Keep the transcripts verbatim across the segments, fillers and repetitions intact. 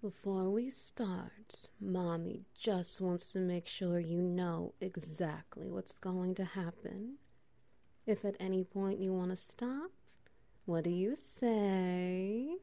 Before we start, Mommy just wants to make sure you know exactly what's going to happen. If at any point you want to stop, what do you say?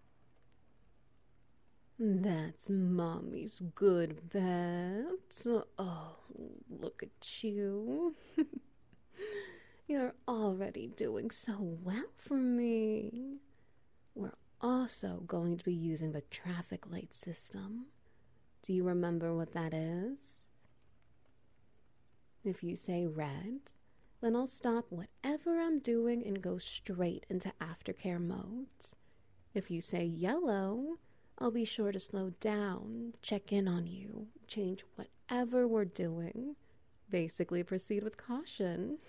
That's Mommy's good bet. Oh, look at you. You're already doing so well for me. We're also going to be using the traffic light system. Do you remember what that is? If you say red, then I'll stop whatever I'm doing and go straight into aftercare modes. If you say yellow, I'll be sure to slow down, check in on you, change whatever we're doing. Basically, proceed with caution.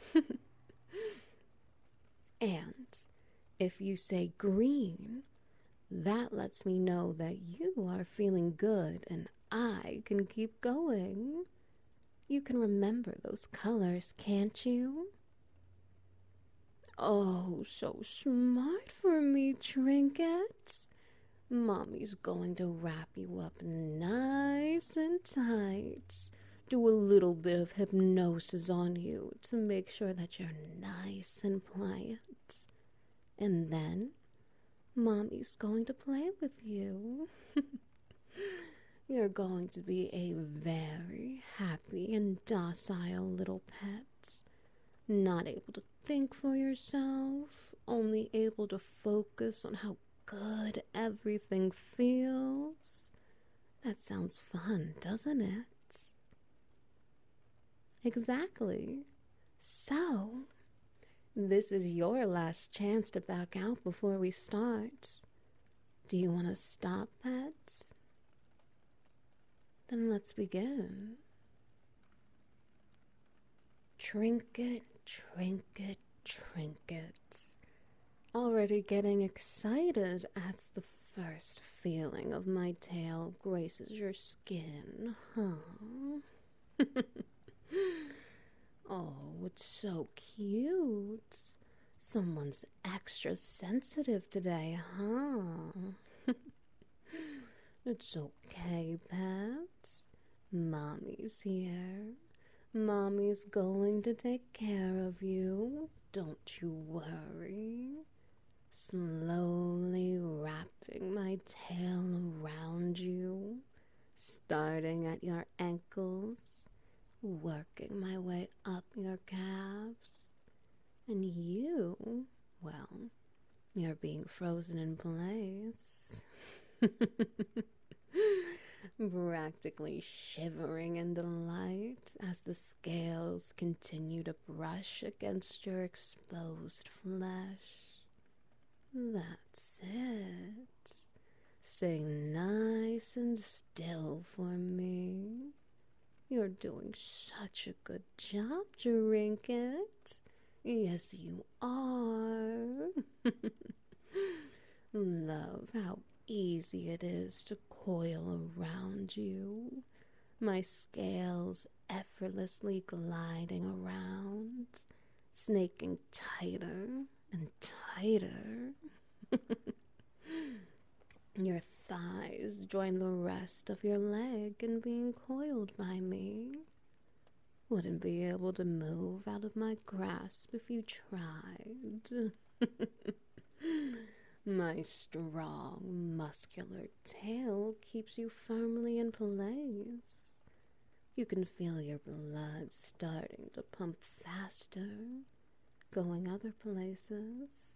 And if you say green, that lets me know that you are feeling good and I can keep going. You can remember those colors, can't you? Oh, so smart for me, Trinkets. Mommy's going to wrap you up nice and tight. Do a little bit of hypnosis on you to make sure that you're nice and pliant. And then, Mommy's going to play with you. You're going to be a very happy and docile little pet. Not able to think for yourself, only able to focus on how good everything feels. That sounds fun, doesn't it? Exactly. So, this is your last chance to back out before we start. Do you want to stop, pets? Then let's begin. Trinket, trinket, trinkets. Already getting excited at the first feeling of my tail graces your skin, huh? Oh, it's so cute. Someone's extra sensitive today, huh? It's okay, pets. Mommy's here. Mommy's going to take care of you. Don't you worry. Slowly wrapping my tail around you, starting at your ankles, working my way up your calves. And you, well, you're being frozen in place. Practically shivering in delight as the scales continue to brush against your exposed flesh. That's it. Stay nice and still for me. You're doing such a good job, Trinket. Yes, you are. Love how easy it is to coil around you. My scales effortlessly gliding around, snaking tighter and tighter. Your thighs join the rest of your leg in being coiled by me. Wouldn't be able to move out of my grasp if you tried. My strong, muscular tail keeps you firmly in place. You can feel your blood starting to pump faster, going other places.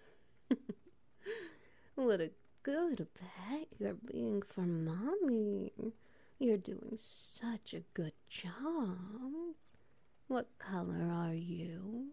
What a good pet you're being for Mommy. You're doing such a good job. What color are you?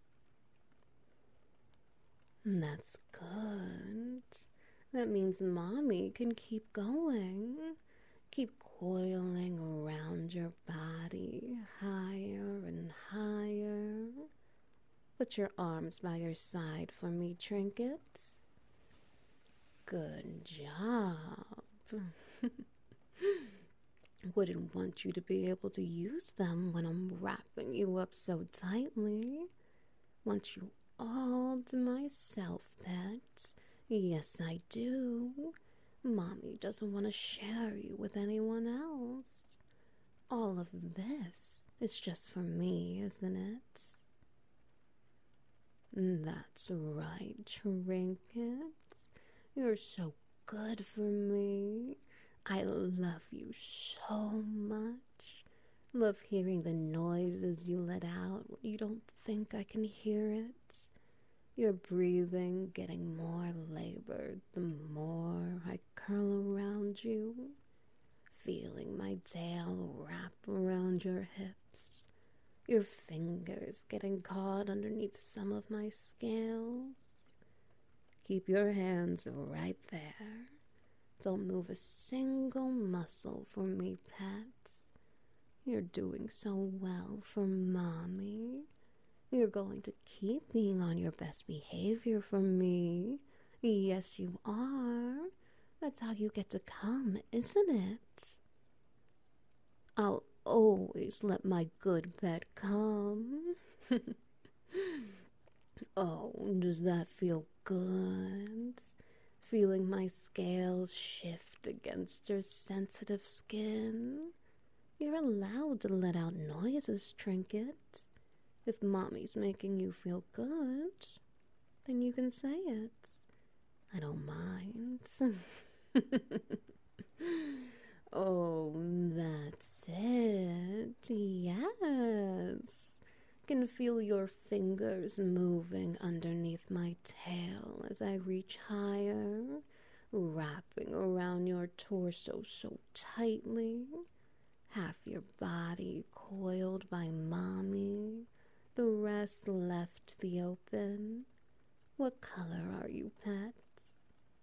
That's good. That means Mommy can keep going. Keep coiling around your body, higher and higher. Put your arms by your side for me, Trinkets. Good job. Wouldn't want you to be able to use them when I'm wrapping you up so tightly. Want you all to myself, pets. Yes, I do. Mommy doesn't want to share you with anyone else. All of this is just for me, isn't it? That's right, Trinkets. You're so good for me. I love you so much. Love hearing the noises you let out when you don't think I can hear it. Your breathing getting more labored the more I curl around you. Feeling my tail wrap around your hips. Your fingers getting caught underneath some of my scales. Keep your hands right there. Don't move a single muscle for me, pets. You're doing so well for Mommy. You're going to keep being on your best behavior for me. Yes, you are. That's how you get to come, isn't it? I'll always let my good pet come. Oh, does that feel good? Feeling my scales shift against your sensitive skin. You're allowed to let out noises, Trinket. If Mommy's making you feel good, then you can say it. I don't mind. Oh, that's it. Yes. Can feel your fingers moving underneath my tail as I reach higher, wrapping around your torso so tightly. Half your body coiled by Mommy, the rest left to the open. What color are you, pets?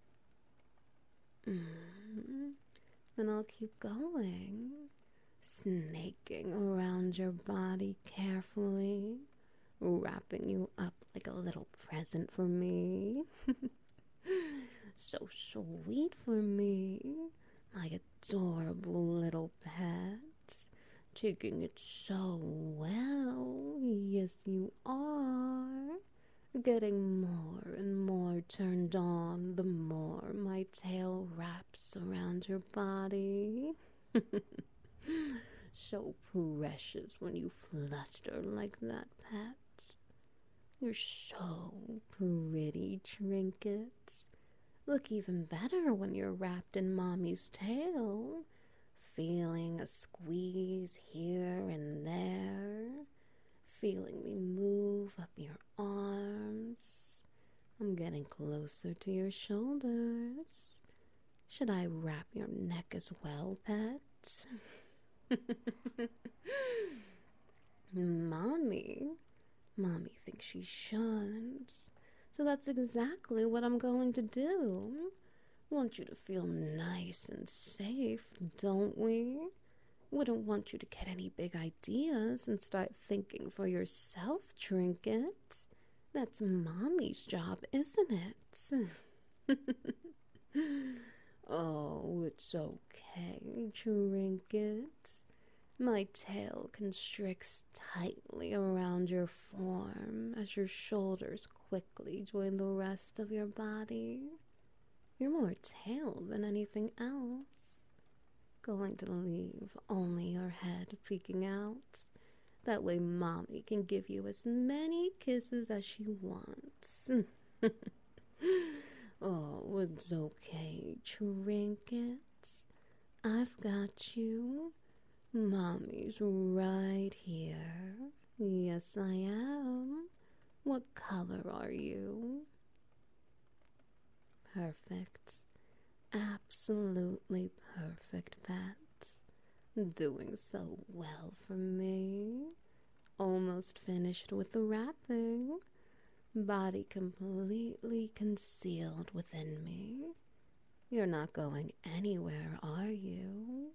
Mm-hmm. Then I'll keep going, snaking around your body carefully, wrapping you up like a little present for me. So sweet for me, my adorable little pet. Taking it so well, yes you are. Getting more and more turned on the more my tail wraps around your body. So precious when you fluster like that, pet. You're so pretty, Trinkets. Look even better when you're wrapped in Mommy's tail. Feeling a squeeze here and there. Feeling me move up your arms. I'm getting closer to your shoulders. Should I wrap your neck as well, pet? Mommy. Mommy thinks she should. So that's exactly what I'm going to do. Want you to feel nice and safe, don't we? Wouldn't want you to get any big ideas and start thinking for yourself, Trinket. That's Mommy's job, isn't it? Oh, it's okay, Trinket. My tail constricts tightly around your form as your shoulders quickly join the rest of your body. You're more tail than anything else. Going to leave only your head peeking out. That way Mommy can give you as many kisses as she wants. Oh, it's okay, Trinkets. I've got you. Mommy's right here. Yes, I am. What color are you? Perfect. Absolutely perfect, pet. Doing so well for me. Almost finished with the wrapping. Body completely concealed within me. You're not going anywhere, are you?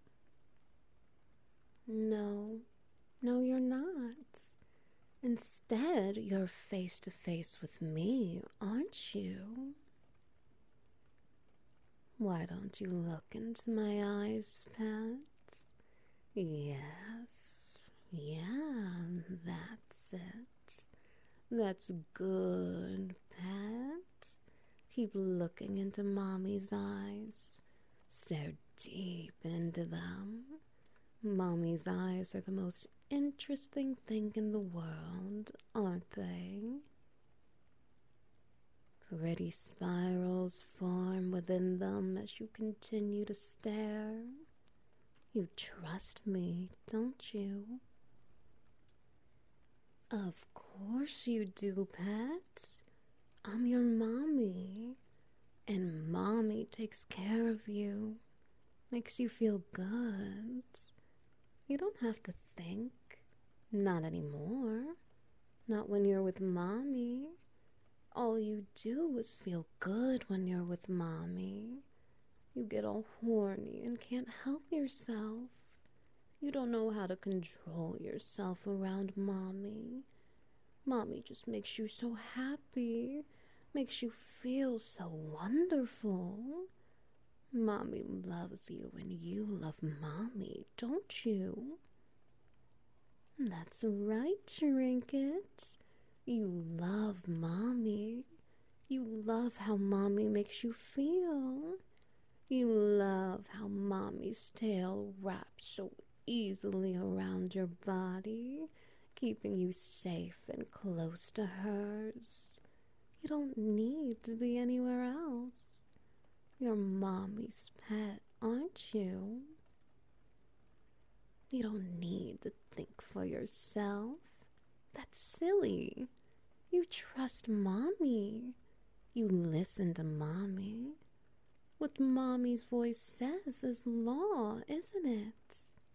No, no, you're not. Instead, you're face to face with me, aren't you? Why don't you look into my eyes, pet? Yes, yeah, that's it. That's good, pet. Keep looking into Mommy's eyes. Stare deep into them. Mommy's eyes are the most interesting thing in the world, aren't they? Pretty spirals form within them as you continue to stare. You trust me, don't you? Of course you do, pet. I'm your mommy, and mommy takes care of you, makes you feel good. You don't have to think. Not anymore. Not when you're with mommy. All you do is feel good when you're with mommy. You get all horny and can't help yourself. You don't know how to control yourself around mommy. Mommy just makes you so happy, makes you feel so wonderful. Mommy loves you and you love mommy, don't you? That's right, Trinket. You love mommy. You love how mommy makes you feel. You love how mommy's tail wraps so easily around your body, keeping you safe and close to hers. You don't need to be anywhere else. You're mommy's pet, aren't you? You don't need to think for yourself. That's silly. You trust mommy. You listen to mommy. What mommy's voice says is law, isn't it?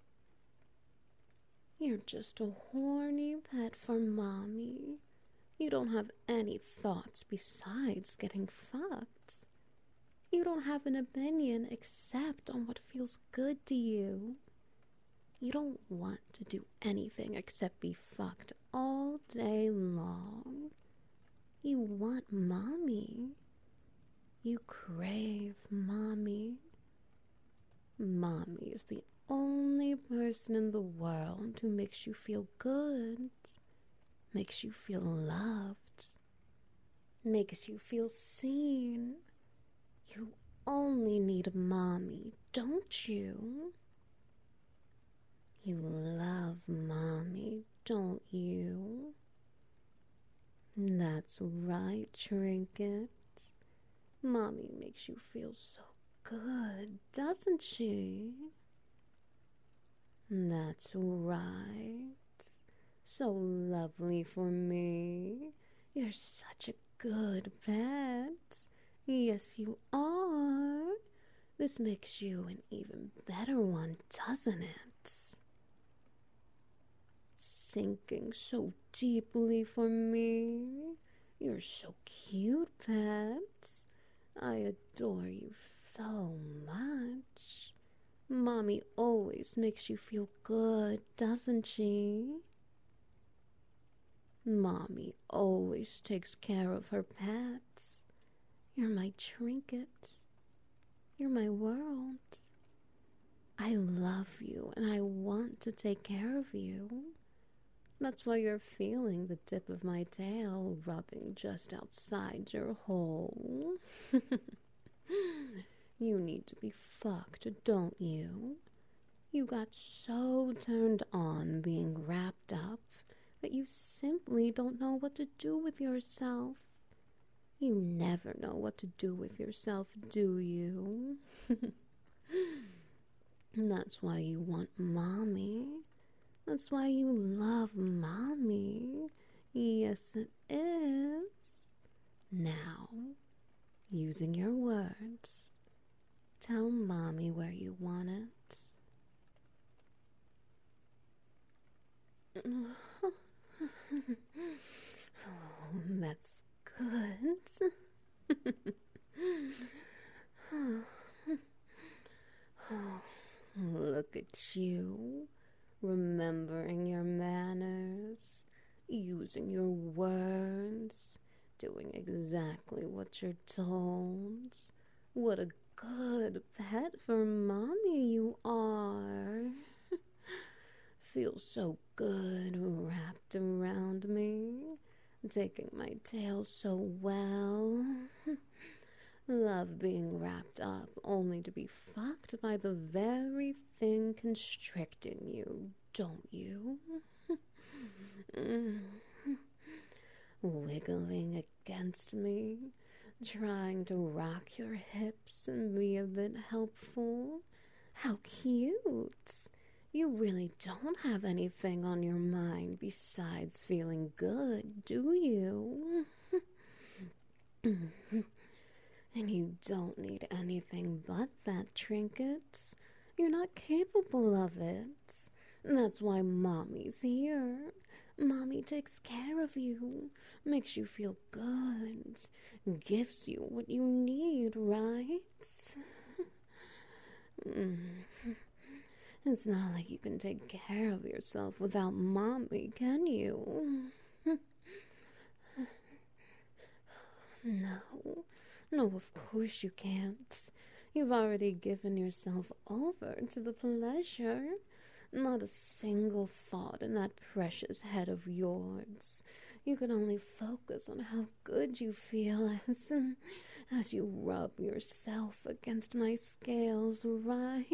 You're just a horny pet for mommy. You don't have any thoughts besides getting fucked. You don't have an opinion except on what feels good to you. You don't want to do anything except be fucked all day long. You want mommy. You crave mommy. Mommy is the only person in the world who makes you feel good, makes you feel loved, makes you feel seen. You only need mommy, don't you? You love mommy, don't you? That's right, Trinket. Mommy makes you feel so good, doesn't she? That's right. So lovely for me. You're such a good pet. Yes, you are. This makes you an even better one, doesn't it? Sinking so deeply for me. You're so cute, pet. I adore you so much. Mommy always makes you feel good, doesn't she? Mommy always takes care of her pets. You're my Trinket. You're my world. I love you and I want to take care of you. That's why you're feeling the tip of my tail rubbing just outside your hole. You need to be fucked, don't you? You got so turned on being wrapped up that you simply don't know what to do with yourself. You never know what to do with yourself, do you? That's why you want mommy. That's why you love mommy. Yes, it is. Now, using your words, tell mommy where you want it. Oh, that's good. Oh, look at you, remembering your manners, using your words, doing exactly what you're told. What a good pet for mommy you are. Feels so good wrapped around me, taking my tail so well. Love being wrapped up only to be fucked by the very thing constricting you, don't you? Wiggling against me, trying to rock your hips and be a bit helpful. How cute! You really don't have anything on your mind besides feeling good, do you? And you don't need anything but that trinket. You're not capable of it. That's why Mommy's here. Mommy takes care of you, makes you feel good, gives you what you need, right? It's not like you can take care of yourself without Mommy, can you? No. No, of course you can't. You've already given yourself over to the pleasure. Not a single thought in that precious head of yours. You can only focus on how good you feel as, as you rub yourself against my scales, right?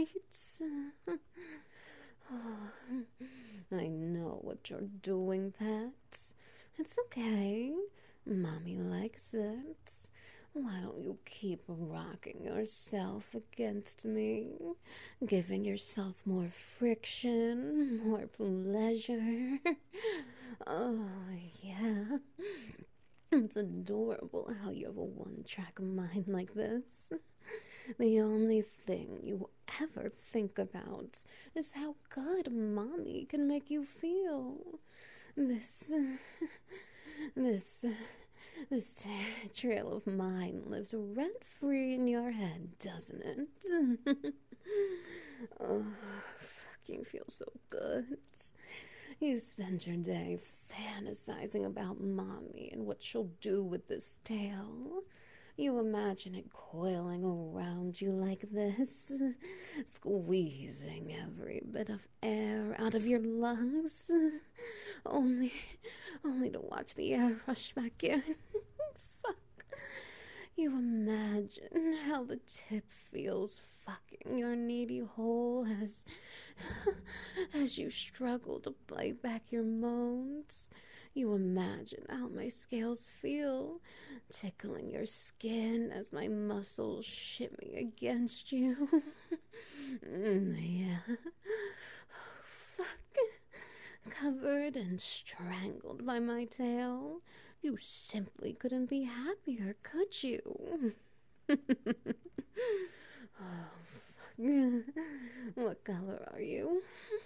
Oh, I know what you're doing, pet. It's okay. Mommy likes it. Why don't you keep rocking yourself against me, giving yourself more friction, more pleasure? Oh, yeah. It's adorable how you have a one-track mind like this. The only thing you ever think about is how good Mommy can make you feel. This... this... This trail of mine lives rent-free in your head, doesn't it? Oh, fucking feels so good. You spend your day fantasizing about Mommy and what she'll do with this tail. You imagine it coiling around you like this, squeezing every bit of air out of your lungs, only, only to watch the air rush back in. Fuck. You imagine how the tip feels fucking your needy hole as, as you struggle to bite back your moans. You imagine how my scales feel, tickling your skin as my muscles shimmy against you. mm, yeah. Oh, fuck. Covered and strangled by my tail. You simply couldn't be happier, could you? Oh, fuck. What color are you?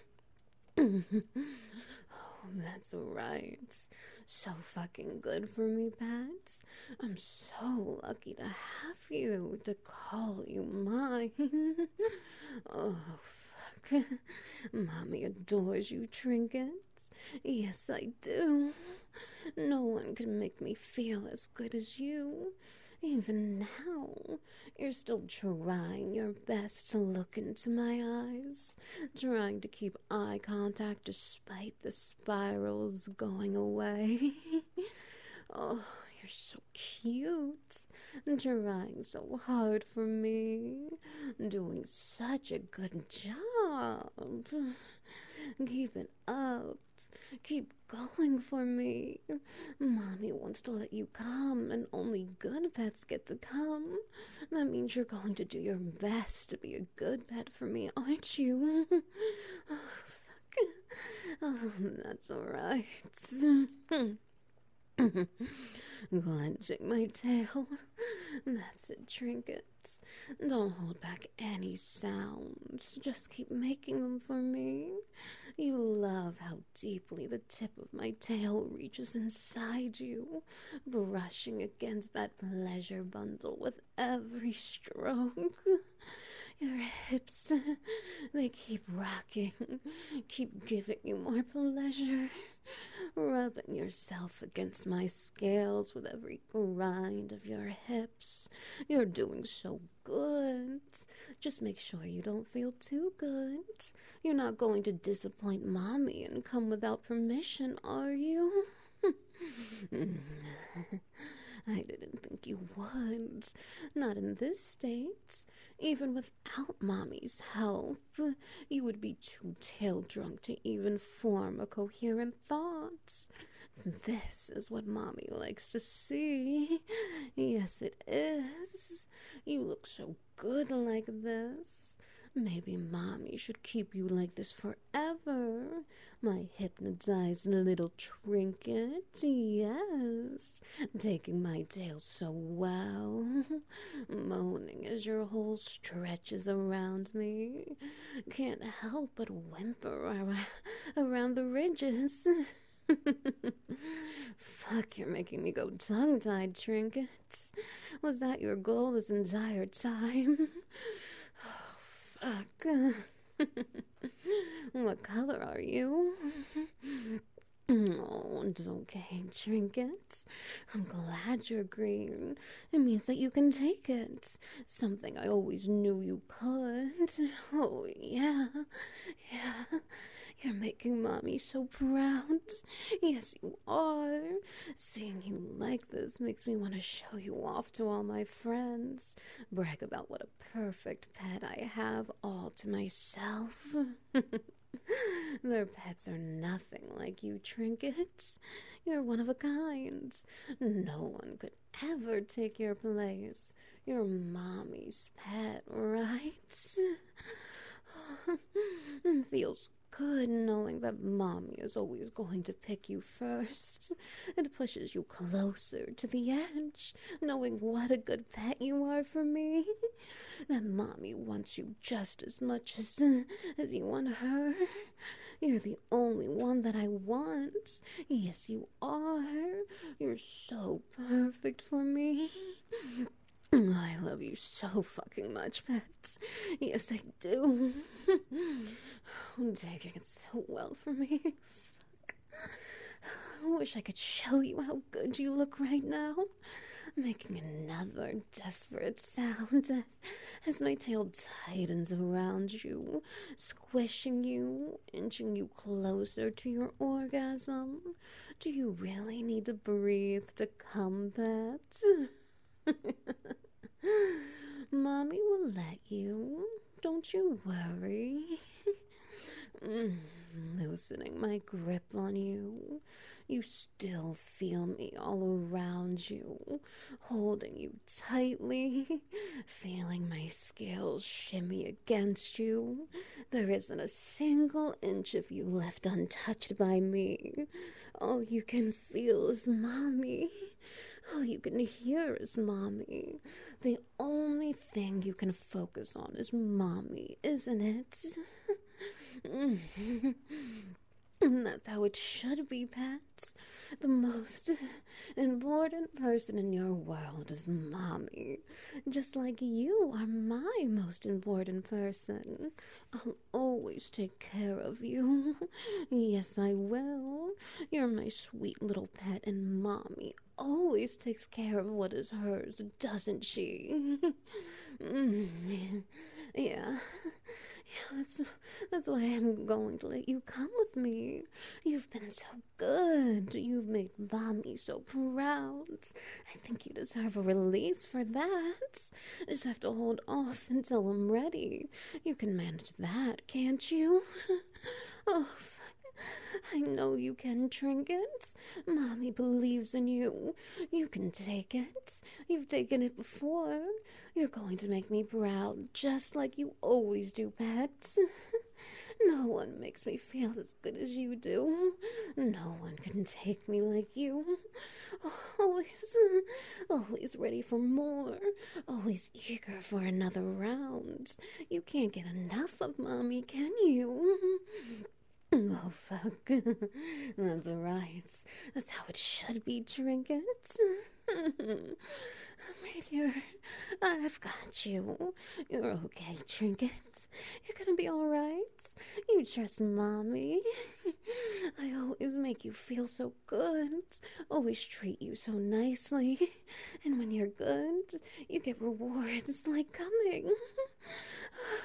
Oh, that's right. So fucking good for me, Pat. I'm so lucky to have you, to call you mine. Oh, fuck. Mommy adores you, Trinkets. Yes, I do. No one can make me feel as good as you. Even now, you're still trying your best to look into my eyes, trying to keep eye contact despite the spirals going away. Oh, you're so cute, trying so hard for me, doing such a good job. Keep it up. Keep going for me. Mommy wants to let you come, and only good pets get to come. That means you're going to do your best to be a good pet for me, aren't you? Oh, fuck. Oh, that's alright. Clenching my tail. That's it, Trinkets. Don't hold back any sounds. Just keep making them for me. You love how deeply the tip of my tail reaches inside you, brushing against that pleasure bundle with every stroke. Your hips, they keep rocking, keep giving you more pleasure, rubbing yourself against my scales with every grind of your hips. You're doing so good. Just make sure you don't feel too good. You're not going to disappoint Mommy and come without permission, are you? I didn't think think you would. Not in this state. Even without Mommy's help, you would be too tail drunk to even form a coherent thought. This is what Mommy likes to see. Yes, it is. You look so good like this. Maybe Mommy should keep you like this forever. My hypnotized little trinket, yes. Taking my tail so well. Moaning as your whole stretches around me. Can't help but whimper ar- around the ridges. Fuck, you're making me go tongue-tied, trinkets. Was that your goal this entire time? Oh, fuck. What color are you? Oh, it's okay, trinkets. I'm glad you're green. It means that you can take it. Something I always knew you could. Oh, yeah. Yeah. You're making Mommy so proud. Yes, you are. Seeing you like this makes me want to show you off to all my friends. Brag about what a perfect pet I have all to myself. Their pets are nothing like you, trinkets. You're one of a kind. No one could ever take your place. You're Mommy's pet, right? Feels good knowing that Mommy is always going to pick you first. It pushes you closer to the edge, knowing what a good pet you are for me. That Mommy wants you just as much as, as you want her. You're the only one that I want. Yes, you are. You're so perfect for me. I love you so fucking much, pets. Yes, I do. I'm taking it so well for me. Fuck. I wish I could show you how good you look right now. Making another desperate sound as, as my tail tightens around you, squishing you, inching you closer to your orgasm. Do you really need to breathe to come, pet? Mommy will let you. Don't you worry. Mm, loosening my grip on you. You still feel me all around you, holding you tightly, feeling my scales shimmy against you. There isn't a single inch of you left untouched by me. All you can feel is Mommy. All you can hear is Mommy. The only thing you can focus on is Mommy, isn't it? And that's how it should be, pets. The most important person in your world is Mommy. Just like you are my most important person. I'll always take care of you. Yes, I will. You're my sweet little pet, and Mommy always takes care of what is hers, doesn't she? Mm, yeah. Yeah, that's, that's why I'm going to let you come with me. You've been so good. You've made Mommy so proud. I think you deserve a release for that. Just have to hold off until I'm ready. You can manage that, can't you? Oh, I know you can, Trinkets. Mommy believes in you. You can take it. You've taken it before. You're going to make me proud, just like you always do, pets. No one makes me feel as good as you do. No one can take me like you. Always, always ready for more. Always eager for another round. You can't get enough of Mommy, can you? Oh, fuck. That's right. That's how it should be, Trinkets. I'm right here. I've got you. You're okay, Trinkets. You're gonna be alright. You trust Mommy. I always make you feel so good. Always treat you so nicely. And when you're good, you get rewards like coming. Oh, shit.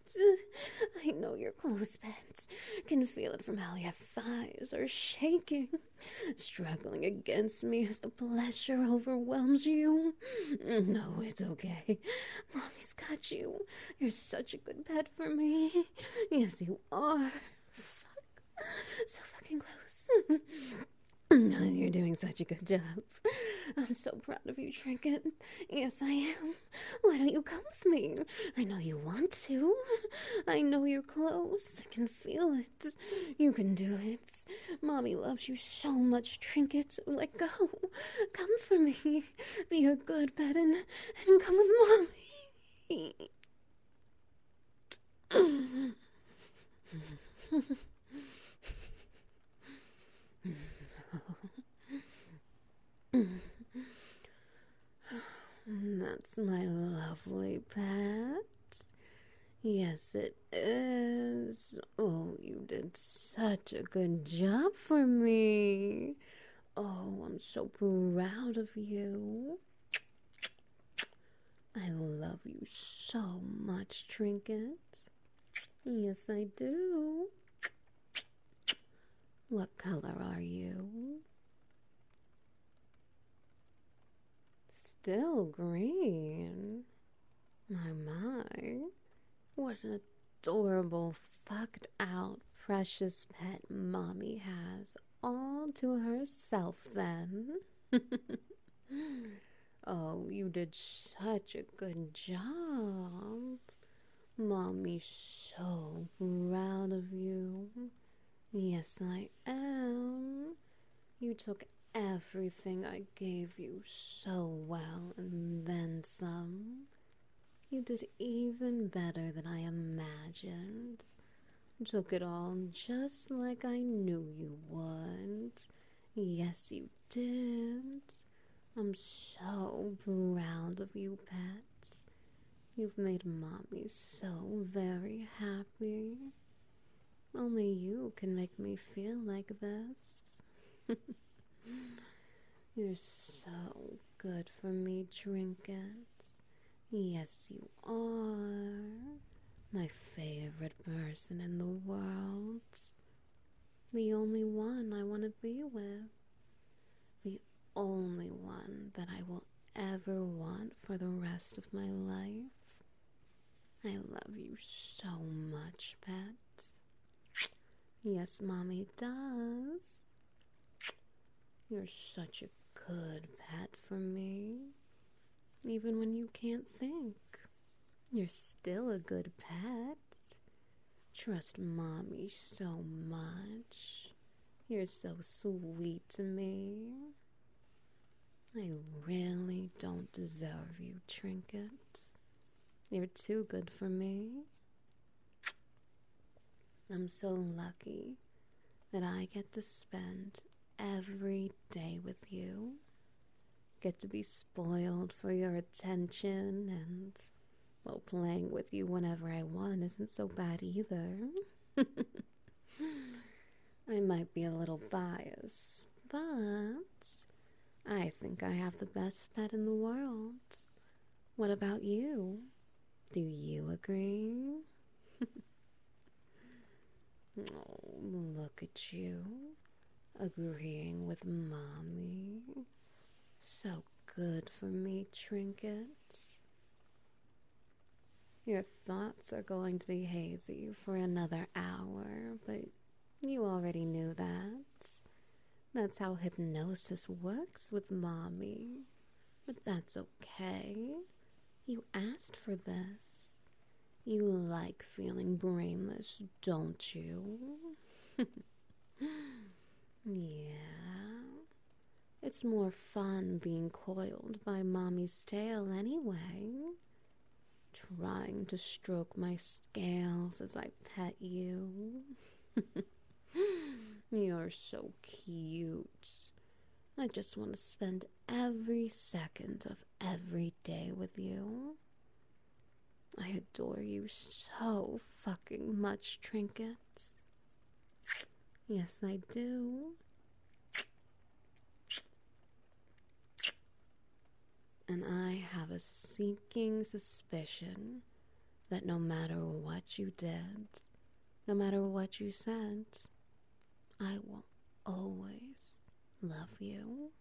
I know your clothes pants. Can feel it from how your thighs are shaking, struggling against me as the pleasure overwhelms you. No, it's okay. Mommy's got you. You're such a good pet for me. Yes, you are. Fuck. So fucking close. You're doing such a good job. I'm so proud of you, Trinket. Yes, I am. Why don't you come with me? I know you want to. I know you're close. I can feel it. You can do it. Mommy loves you so much, Trinket. Let go. Come for me. Be a good pet and, and come with Mommy. That's my lovely pet. Yes, it is. Oh, you did such a good job for me. Oh, I'm so proud of you. I love you so much, Trinket. Yes, I do. What color are you? Still green. My, my. What an adorable, fucked out, precious pet Mommy has all to herself then. Oh, you did such a good job. Mommy's so proud of you. Yes, I am. You took everything I gave you so well and then some. You did even better than I imagined. Took it all just like I knew you would. Yes, you did. I'm so proud of you, pets. You've made Mommy so very happy. Only you can make me feel like this. You're so good for me, Trinket. Yes, you are. My favorite person in the world. The only one I want to be with. The only one that I will ever want for the rest of my life. I love you so much, pet. Yes, Mommy does. You're such a good pet for me. Even when you can't think, you're still a good pet. Trust Mommy so much. You're so sweet to me. I really don't deserve you, Trinket. You're too good for me. I'm so lucky that I get to spend every day with you. Get to be spoiled for your attention, and, well, playing with you whenever I want isn't so bad either. I might be a little biased, but I think I have the best pet in the world. What about you? Do you agree? Oh, look at you, agreeing with Mommy. So good for me, Trinket. Your thoughts are going to be hazy for another hour, but you already knew that. That's how hypnosis works with Mommy. But that's okay. You asked for this. You like feeling brainless, don't you? Yeah. It's more fun being coiled by Mommy's tail anyway. Trying to stroke my scales as I pet you. You're so cute. I just want to spend every second of every day with you. I adore you so fucking much, Trinket. Yes, I do. And I have a sinking suspicion that no matter what you did, no matter what you said, I will always love you.